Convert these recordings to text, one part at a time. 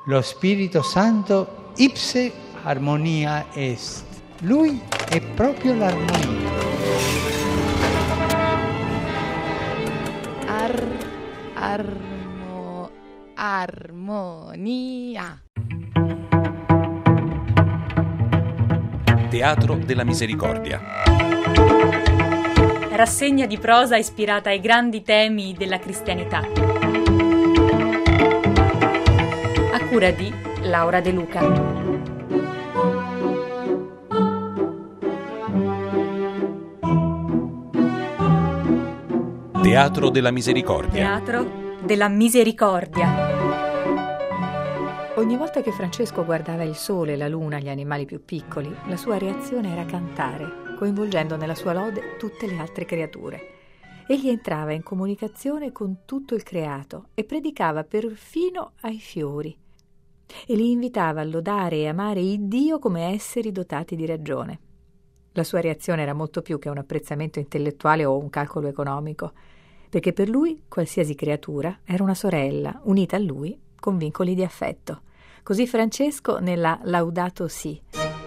Lo Spirito Santo ipse armonia est. Lui è proprio l'armonia. Armonia. Teatro della Misericordia. Rassegna di prosa ispirata ai grandi temi della cristianità. A cura di Laura De Luca. Teatro della Misericordia. Teatro della Misericordia. Ogni volta che Francesco guardava il sole, la luna, gli animali più piccoli, la sua reazione era cantare, coinvolgendo nella sua lode tutte le altre creature. Egli entrava in comunicazione con tutto il creato e predicava perfino ai fiori. E li invitava a lodare e amare il Dio come esseri dotati di ragione. La sua reazione era molto più che un apprezzamento intellettuale o un calcolo economico, perché per lui qualsiasi creatura era una sorella, unita a lui con vincoli di affetto. Così Francesco nella Laudato Si.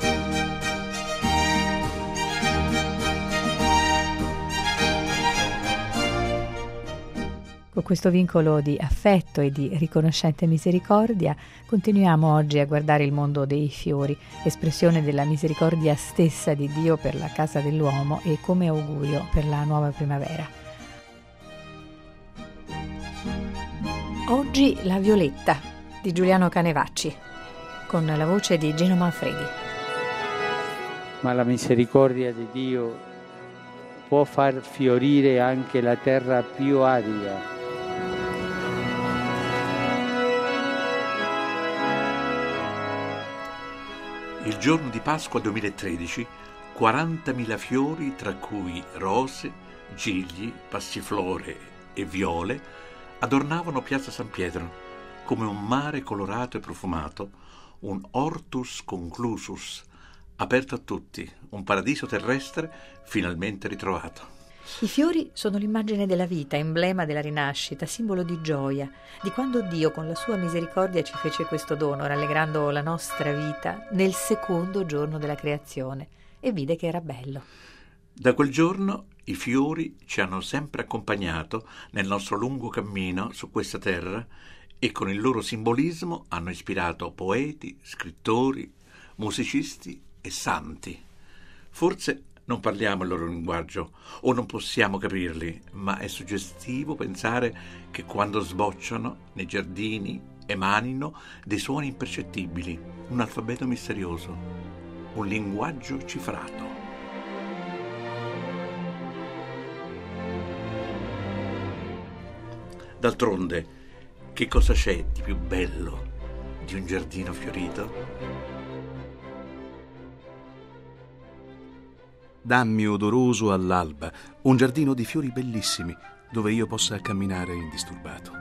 Con questo vincolo di affetto e di riconoscente misericordia continuiamo oggi a guardare il mondo dei fiori, espressione della misericordia stessa di Dio per la casa dell'uomo e come augurio per la nuova primavera. Oggi la Violetta di Giuliano Canevacci, con la voce di Gino Manfredi. Ma la misericordia di Dio può far fiorire anche la terra più arida. Il giorno di Pasqua 2013, 40.000 fiori, tra cui rose, gigli, passiflore e viole, adornavano Piazza San Pietro, come un mare colorato e profumato, un hortus conclusus, aperto a tutti, un paradiso terrestre finalmente ritrovato. I fiori sono l'immagine della vita, emblema della rinascita, simbolo di gioia, di quando Dio con la sua misericordia ci fece questo dono, rallegrando la nostra vita nel secondo giorno della creazione, e vide che era bello. Da quel giorno i fiori ci hanno sempre accompagnato nel nostro lungo cammino su questa terra e con il loro simbolismo hanno ispirato poeti, scrittori, musicisti e santi. Forse non parliamo il loro linguaggio o non possiamo capirli, ma è suggestivo pensare che quando sbocciano nei giardini emanino dei suoni impercettibili, un alfabeto misterioso, un linguaggio cifrato. D'altronde, che cosa c'è di più bello di un giardino fiorito? Dammi odoroso all'alba un giardino di fiori bellissimi dove io possa camminare indisturbato.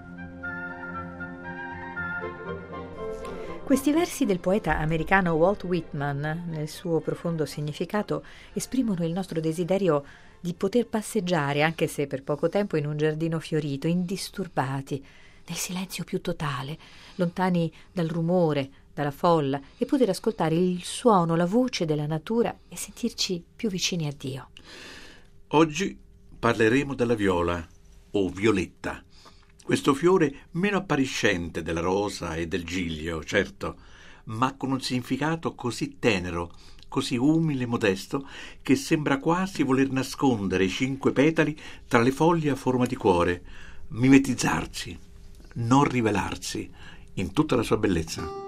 Questi versi del poeta americano Walt Whitman, nel suo profondo significato, esprimono il nostro desiderio di poter passeggiare, anche se per poco tempo, in un giardino fiorito, indisturbati, nel silenzio più totale, lontani dal rumore, dalla folla, e poter ascoltare il suono, la voce della natura e sentirci più vicini a Dio. Oggi parleremo della viola o violetta, questo fiore meno appariscente della rosa e del giglio, certo, ma con un significato così tenero, così umile e modesto, che sembra quasi voler nascondere i 5 petali tra le foglie a forma di cuore, mimetizzarsi, non rivelarsi in tutta la sua bellezza.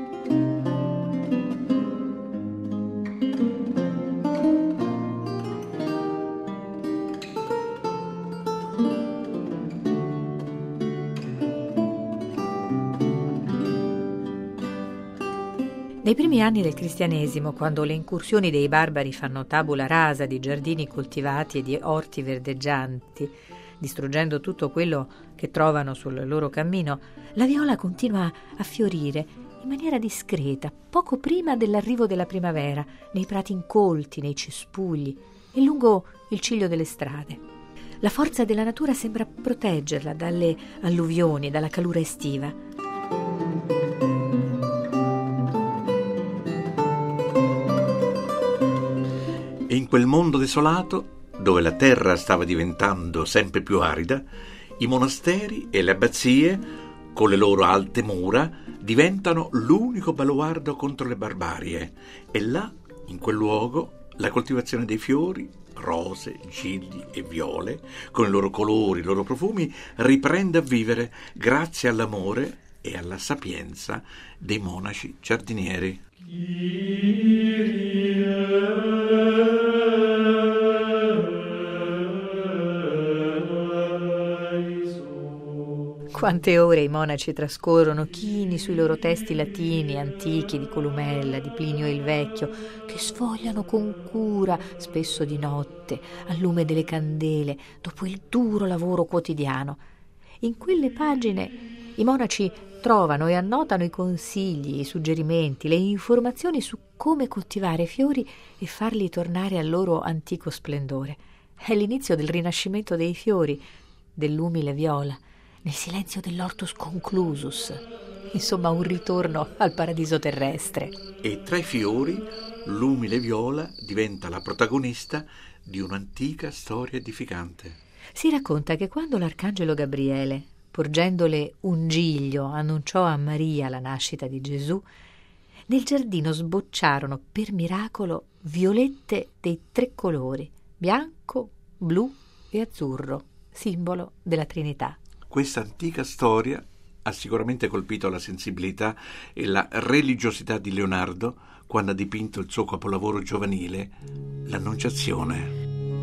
Nei primi anni del cristianesimo, quando le incursioni dei barbari fanno tabula rasa di giardini coltivati e di orti verdeggianti, distruggendo tutto quello che trovano sul loro cammino, la viola continua a fiorire in maniera discreta, poco prima dell'arrivo della primavera, nei prati incolti, nei cespugli e lungo il ciglio delle strade. La forza della natura sembra proteggerla dalle alluvioni, dalla calura estiva. in quel mondo desolato, dove la terra stava diventando sempre più arida, i monasteri e le abbazie, con le loro alte mura, diventano l'unico baluardo contro le barbarie. E là, in quel luogo, la coltivazione dei fiori, rose, gigli e viole, con i loro colori, i loro profumi, riprende a vivere grazie all'amore e alla sapienza dei monaci giardinieri. Quante ore i monaci trascorrono chini sui loro testi latini antichi di Columella, di Plinio il Vecchio, che sfogliano con cura, spesso di notte, al lume delle candele, dopo il duro lavoro quotidiano. In quelle pagine i monaci trovano e annotano i consigli, i suggerimenti, le informazioni su come coltivare fiori e farli tornare al loro antico splendore. È l'inizio del rinascimento dei fiori, dell'umile viola, nel silenzio dell'Hortus Conclusus. Insomma, un ritorno al paradiso terrestre. E tra i fiori, l'umile viola diventa la protagonista di un'antica storia edificante. Si racconta che quando l'arcangelo Gabriele, porgendole un giglio, annunciò a Maria la nascita di Gesù, nel giardino sbocciarono per miracolo violette dei 3 colori, bianco, blu e azzurro, simbolo della Trinità. Questa antica storia ha sicuramente colpito la sensibilità e la religiosità di Leonardo quando ha dipinto il suo capolavoro giovanile, l'Annunciazione.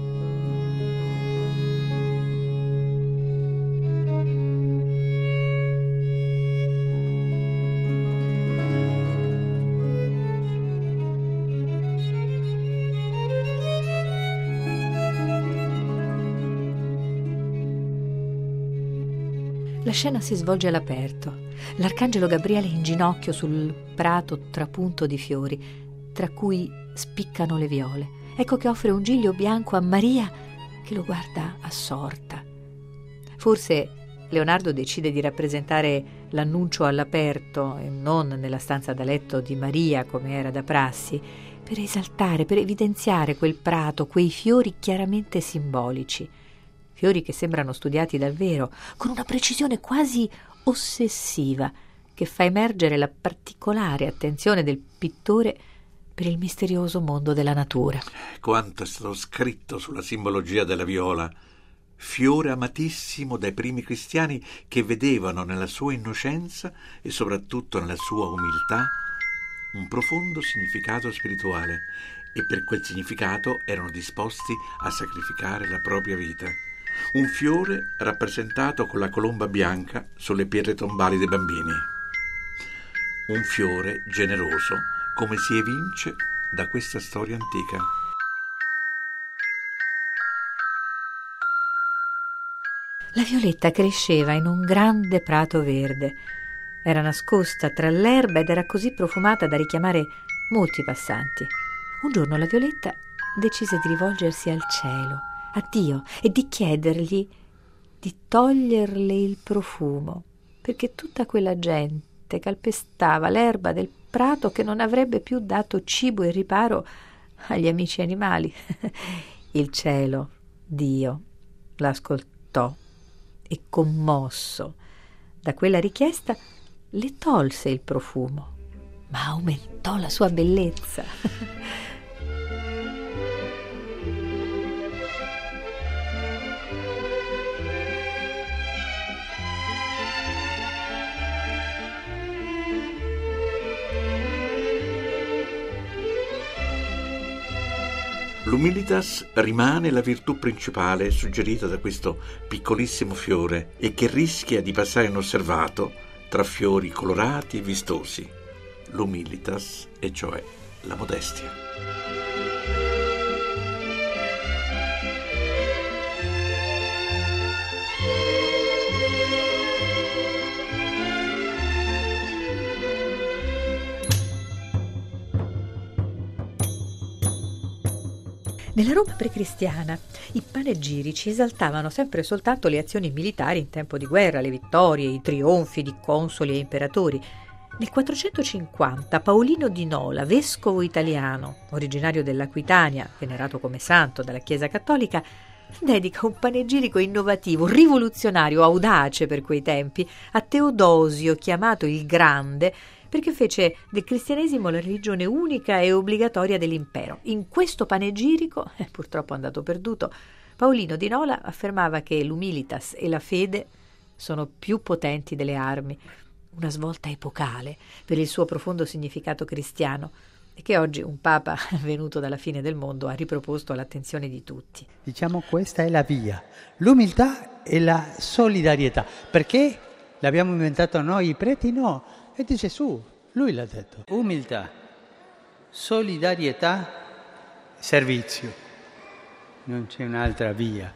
La scena si svolge all'aperto. L'arcangelo Gabriele è in ginocchio sul prato trapunto di fiori, tra cui spiccano le viole. Ecco che offre un giglio bianco a Maria, che lo guarda assorta. Forse Leonardo decide di rappresentare l'annuncio all'aperto e non nella stanza da letto di Maria, come era da prassi, per esaltare, per evidenziare quel prato, quei fiori chiaramente simbolici. Fiori che sembrano studiati dal vero, con una precisione quasi ossessiva, che fa emergere la particolare attenzione del pittore per il misterioso mondo della natura. Quanto è stato scritto sulla simbologia della viola, fiore amatissimo dai primi cristiani che vedevano nella sua innocenza e soprattutto nella sua umiltà un profondo significato spirituale, e per quel significato erano disposti a sacrificare la propria vita. Un fiore rappresentato con la colomba bianca sulle pietre tombali dei bambini. Un fiore generoso, come si evince da questa storia antica. La violetta cresceva in un grande prato verde. Era nascosta tra l'erba ed era così profumata da richiamare molti passanti. Un giorno la violetta decise di rivolgersi al cielo, a Dio, e di chiedergli di toglierle il profumo, perché tutta quella gente calpestava l'erba del prato che non avrebbe più dato cibo e riparo agli amici animali. Il cielo, Dio, l'ascoltò e, commosso da quella richiesta, le tolse il profumo, ma aumentò la sua bellezza. L'humilitas rimane la virtù principale suggerita da questo piccolissimo fiore e che rischia di passare inosservato tra fiori colorati e vistosi. L'humilitas, e cioè la modestia. Nella Roma precristiana i panegirici esaltavano sempre e soltanto le azioni militari in tempo di guerra, le vittorie, i trionfi di consoli e imperatori. Nel 450 Paolino di Nola, vescovo italiano, originario dell'Aquitania, venerato come santo dalla Chiesa Cattolica, dedica un panegirico innovativo, rivoluzionario, audace per quei tempi, a Teodosio, chiamato il Grande, perché fece del cristianesimo la religione unica e obbligatoria dell'impero. In questo panegirico, purtroppo andato perduto, Paolino di Nola affermava che l'humilitas e la fede sono più potenti delle armi, una svolta epocale per il suo profondo significato cristiano e che oggi un papa venuto dalla fine del mondo ha riproposto all'attenzione di tutti. Diciamo questa è la via, l'umiltà e la solidarietà, perché l'abbiamo inventato noi i preti? No, è di Gesù, lui l'ha detto. Umiltà, solidarietà, servizio, non c'è un'altra via.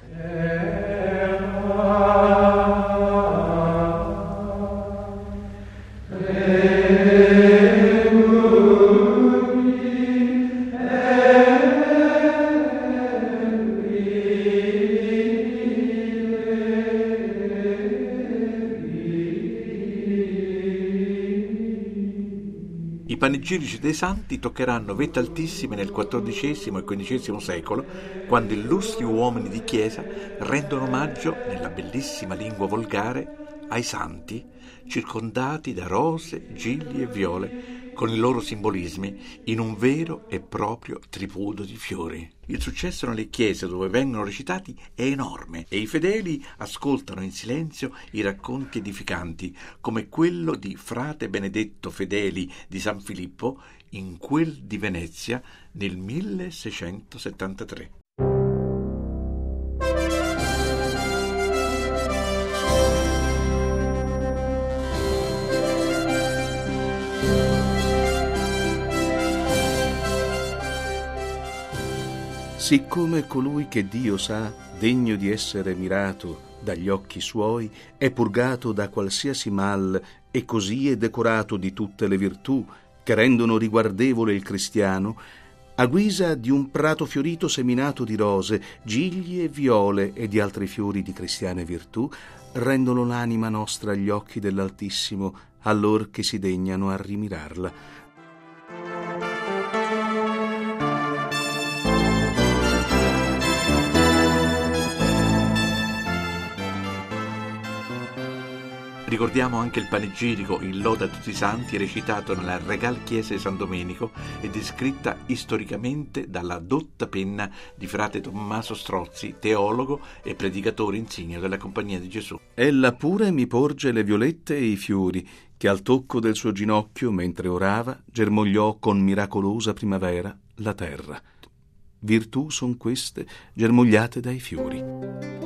I panegirici dei santi toccheranno vette altissime nel XIV e XV secolo, quando illustri uomini di chiesa rendono omaggio, nella bellissima lingua volgare, ai santi, circondati da rose, gigli e viole, con i loro simbolismi, in un vero e proprio tripudio di fiori. Il successo nelle chiese dove vengono recitati è enorme e i fedeli ascoltano in silenzio i racconti edificanti, come quello di frate Benedetto Fedeli di San Filippo in quel di Venezia nel 1673. Siccome colui che Dio sa, degno di essere mirato dagli occhi suoi, è purgato da qualsiasi mal e così è decorato di tutte le virtù che rendono riguardevole il cristiano, a guisa di un prato fiorito seminato di rose, gigli e viole e di altri fiori di cristiane virtù, rendono l'anima nostra agli occhi dell'Altissimo, allor che si degnano a rimirarla. Ricordiamo anche il panegirico in lode a tutti i santi recitato nella Regal Chiesa di San Domenico e descritta storicamente dalla dotta penna di frate Tommaso Strozzi, teologo e predicatore insigne della Compagnia di Gesù. Ella pure mi porge le violette e i fiori, che al tocco del suo ginocchio, mentre orava, germogliò con miracolosa primavera la terra. Virtù son queste germogliate dai fiori.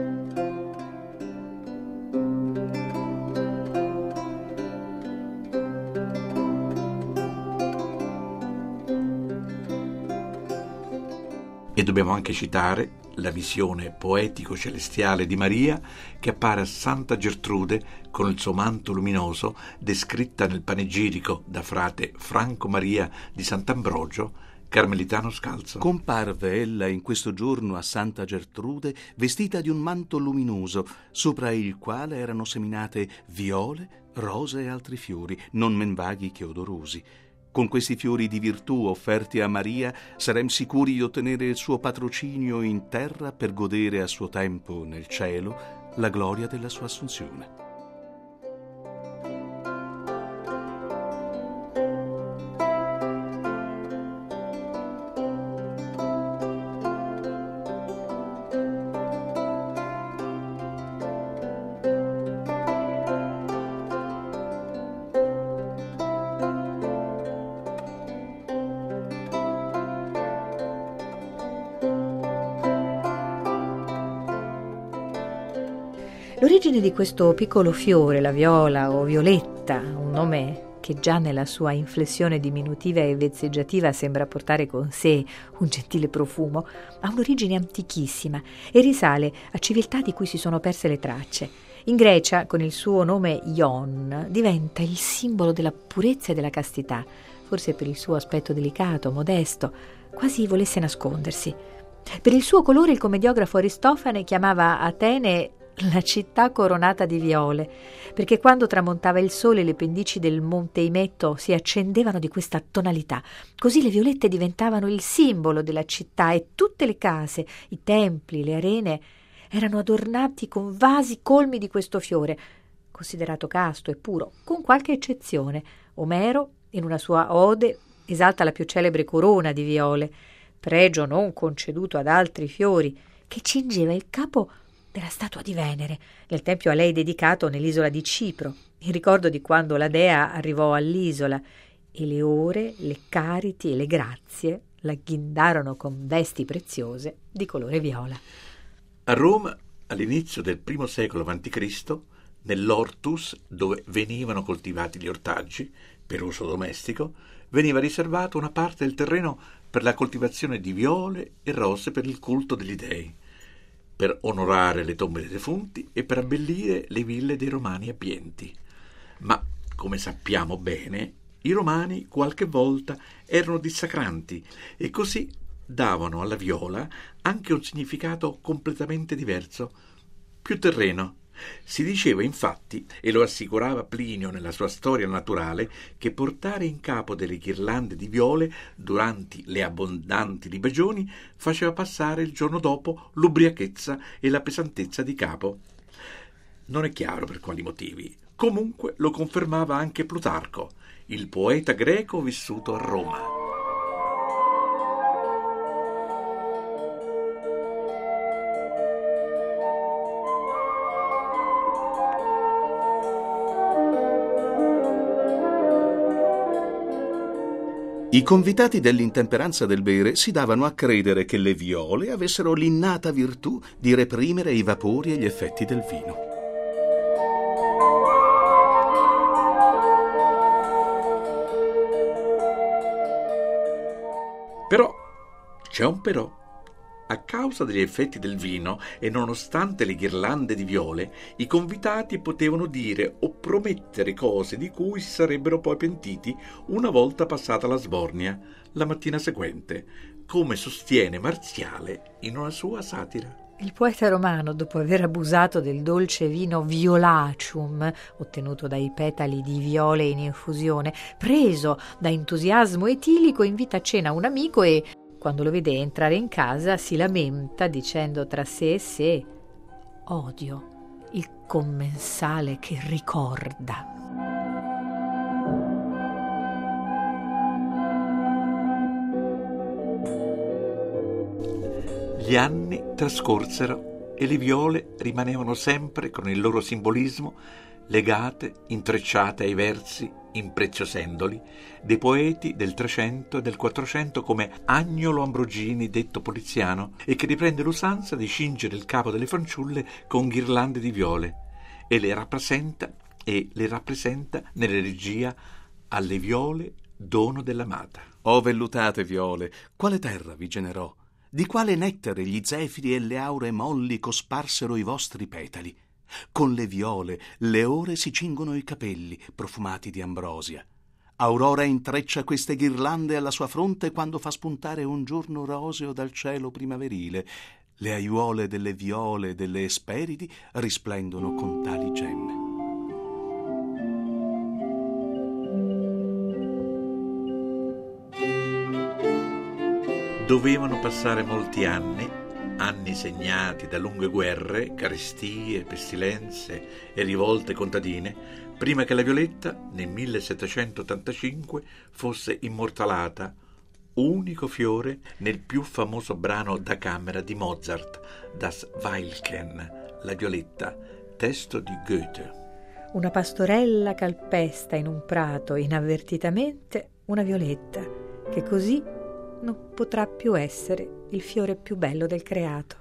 E dobbiamo anche citare la visione poetico-celestiale di Maria che appare a Santa Gertrude con il suo manto luminoso, descritta nel panegirico da frate Franco Maria di Sant'Ambrogio, carmelitano scalzo. Comparve ella in questo giorno a Santa Gertrude vestita di un manto luminoso, sopra il quale erano seminate viole, rose e altri fiori, non men vaghi che odorosi. Con questi fiori di virtù offerti a Maria sarem sicuri di ottenere il suo patrocinio in terra per godere a suo tempo nel cielo la gloria della sua assunzione. L'origine di questo piccolo fiore, la viola o violetta, un nome che già nella sua inflessione diminutiva e vezzeggiativa sembra portare con sé un gentile profumo, ha un'origine antichissima e risale a civiltà di cui si sono perse le tracce. In Grecia, con il suo nome Ion, diventa il simbolo della purezza e della castità, forse per il suo aspetto delicato, modesto, quasi volesse nascondersi. Per il suo colore il commediografo Aristofane chiamava Atene la città coronata di viole, perché quando tramontava il sole le pendici del Monte Imetto si accendevano di questa tonalità. Così le violette diventavano il simbolo della città e tutte le case, i templi, le arene erano adornati con vasi colmi di questo fiore, considerato casto e puro, con qualche eccezione. Omero, in una sua ode, esalta la più celebre corona di viole, pregio non conceduto ad altri fiori, che cingeva il capo della statua di Venere, nel tempio a lei dedicato nell'isola di Cipro, in ricordo di quando la dea arrivò all'isola, e le ore, le cariti e le grazie la ghindarono con vesti preziose di colore viola. A Roma, all'inizio del I secolo a.C., nell'Hortus, dove venivano coltivati gli ortaggi per uso domestico, veniva riservata una parte del terreno per la coltivazione di viole e rose per il culto degli dei, per onorare le tombe dei defunti e per abbellire le ville dei romani abbienti. Ma, come sappiamo bene, i romani qualche volta erano dissacranti e così davano alla viola anche un significato completamente diverso, più terreno. Si diceva infatti, e lo assicurava Plinio nella sua storia naturale, che portare in capo delle ghirlande di viole durante le abbondanti libagioni faceva passare il giorno dopo l'ubriachezza e la pesantezza di capo. Non è chiaro per quali motivi. Comunque lo confermava anche Plutarco, il poeta greco vissuto a Roma. I convitati dell'intemperanza del bere si davano a credere che le viole avessero l'innata virtù di reprimere i vapori e gli effetti del vino. Però c'è un però. A causa degli effetti del vino e nonostante le ghirlande di viole, i convitati potevano dire o promettere cose di cui si sarebbero poi pentiti una volta passata la sbornia, la mattina seguente, come sostiene Marziale in una sua satira. Il poeta romano, dopo aver abusato del dolce vino violacium, ottenuto dai petali di viole in infusione, preso da entusiasmo etilico, invita a cena un amico e, quando lo vede entrare in casa, si lamenta dicendo tra sé e sé: odio il commensale che ricorda. Gli anni trascorsero e le viole rimanevano sempre con il loro simbolismo legate, intrecciate ai versi, impreziosendoli, dei poeti del 300 e del 400 come Agnolo Ambrogini, detto Poliziano, e che riprende l'usanza di cingere il capo delle fanciulle con ghirlande di viole e le rappresenta nell'elegia Alle viole, dono dell'amata. O vellutate viole, quale terra vi generò? Di quale nettare gli zefiri e le auree molli cosparsero i vostri petali? Con le viole le ore si cingono i capelli, profumati di ambrosia. Aurora intreccia queste ghirlande alla sua fronte quando fa spuntare un giorno roseo dal cielo primaverile. Le aiuole delle viole e delle Esperidi risplendono con tali gemme. Dovevano passare molti anni segnati da lunghe guerre, carestie, pestilenze e rivolte contadine, prima che la violetta, nel 1785, fosse immortalata, unico fiore, nel più famoso brano da camera di Mozart, Das Veilchen, La violetta, testo di Goethe. Una pastorella calpesta in un prato inavvertitamente una violetta, che così non potrà più essere il fiore più bello del creato.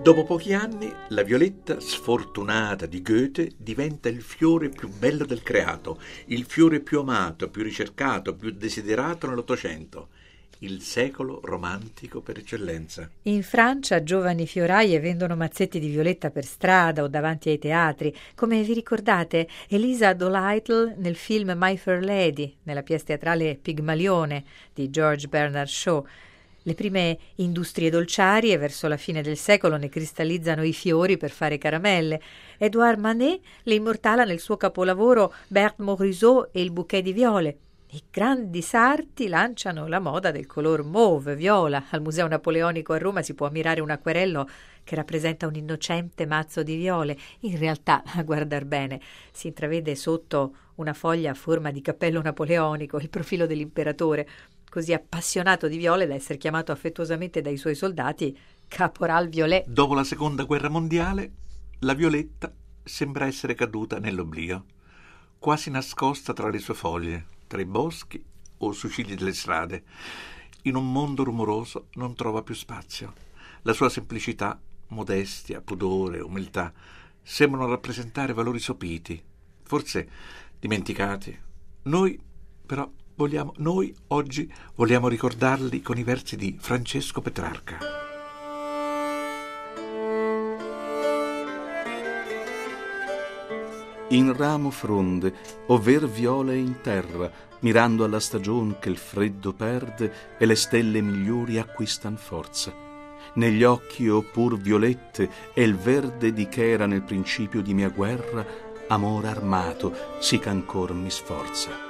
Dopo pochi anni, la violetta sfortunata di Goethe diventa il fiore più bello del creato, il fiore più amato, più ricercato, più desiderato nell'Ottocento, il secolo romantico per eccellenza. In Francia giovani fioraie vendono mazzetti di violetta per strada o davanti ai teatri, come vi ricordate Eliza Doolittle nel film My Fair Lady, nella pièce teatrale Pigmalione di George Bernard Shaw. Le prime industrie dolciarie verso la fine del secolo ne cristallizzano i fiori per fare caramelle. Édouard Manet le immortala nel suo capolavoro Berthe Morisot e il bouquet di viole. I grandi sarti lanciano la moda del color mauve-viola. Al Museo Napoleonico a Roma si può ammirare un acquerello che rappresenta un innocente mazzo di viole. In realtà, a guardar bene, si intravede sotto una foglia a forma di cappello napoleonico il profilo dell'imperatore, così appassionato di viole da essere chiamato affettuosamente dai suoi soldati Caporal Violet. Dopo la Seconda Guerra Mondiale, la violetta sembra essere caduta nell'oblio, quasi nascosta tra le sue foglie, tra i boschi o sui cigli delle strade. In un mondo rumoroso non trova più spazio. La sua semplicità, modestia, pudore, umiltà sembrano rappresentare valori sopiti, forse dimenticati. Noi oggi vogliamo ricordarli con i versi di Francesco Petrarca. In ramo fronde, ovver viole in terra, mirando alla stagion che il freddo perde e le stelle migliori acquistan forza. Negli occhi oppur violette e il verde di che era nel principio di mia guerra, amor armato, sì ch'ancor mi sforza.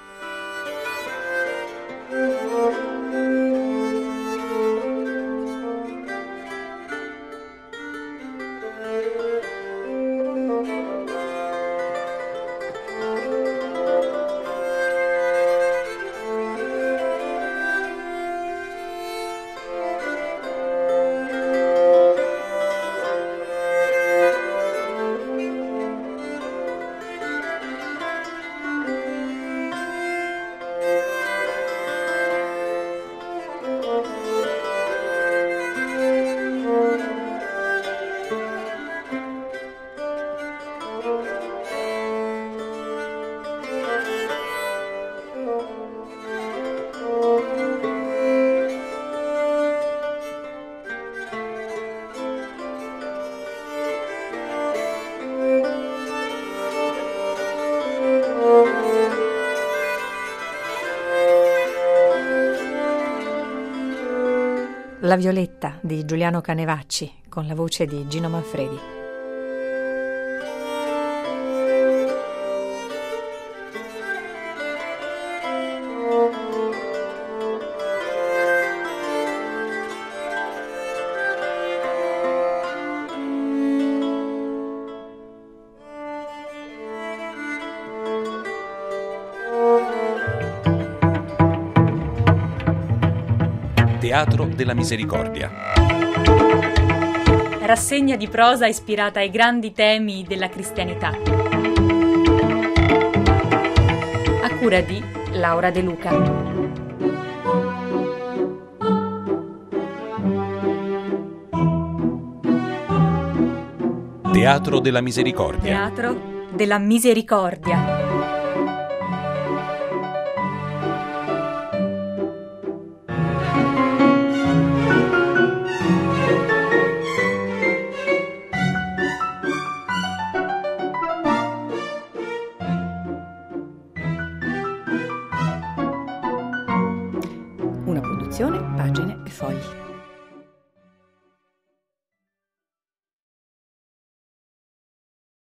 La Violetta di Giuliano Canevacci con la voce di Gino Manfredi. Teatro della Misericordia. Rassegna di prosa ispirata ai grandi temi della cristianità. A cura di Laura De Luca. Teatro della Misericordia. Teatro della Misericordia.